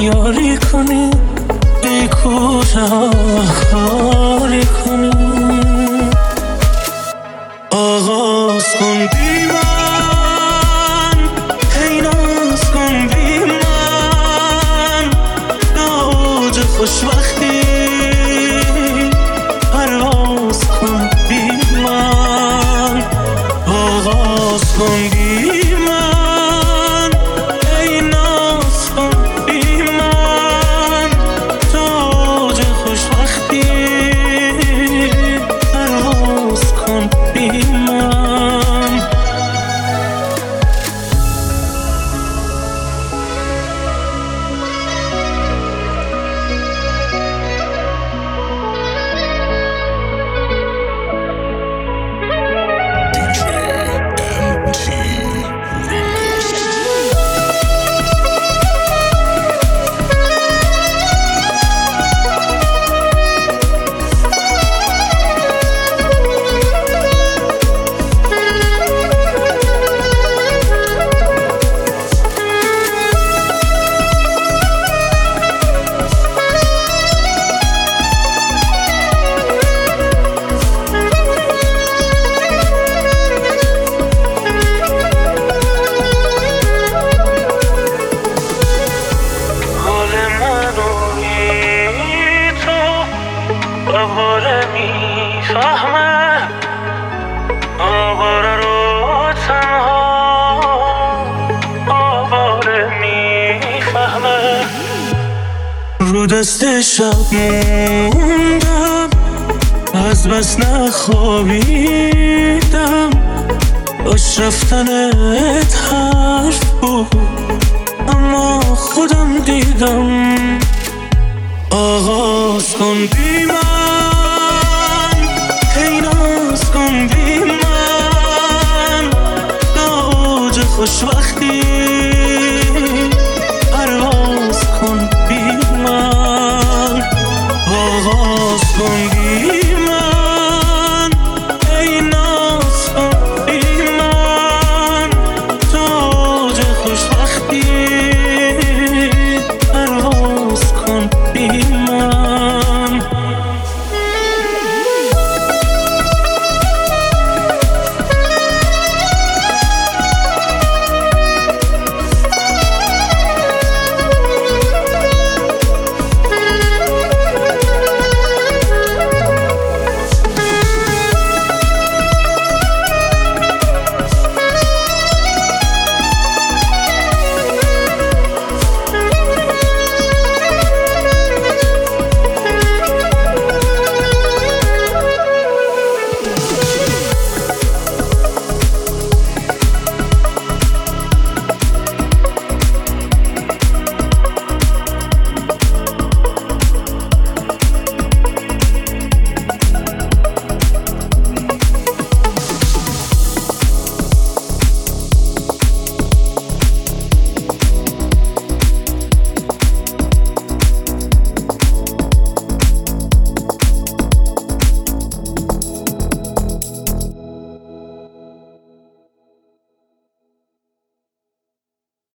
یاری کنی، ای کوتاه کاری کنی. آغاز کن بی من، هی ناز کن بی من، اوج خوشبختی پرواز کن بی من. آغاز کن بی من، هی ناز کن بی من، اوج خوشبختی پرواز کن بی من. آواره میفهمه، آواره رو تنها آواره میفهمه. رو دست شب موندم، از بس نخوابیدم، باش رفتنت حرف بود اما خودم دیدم. آغاز کن بی من،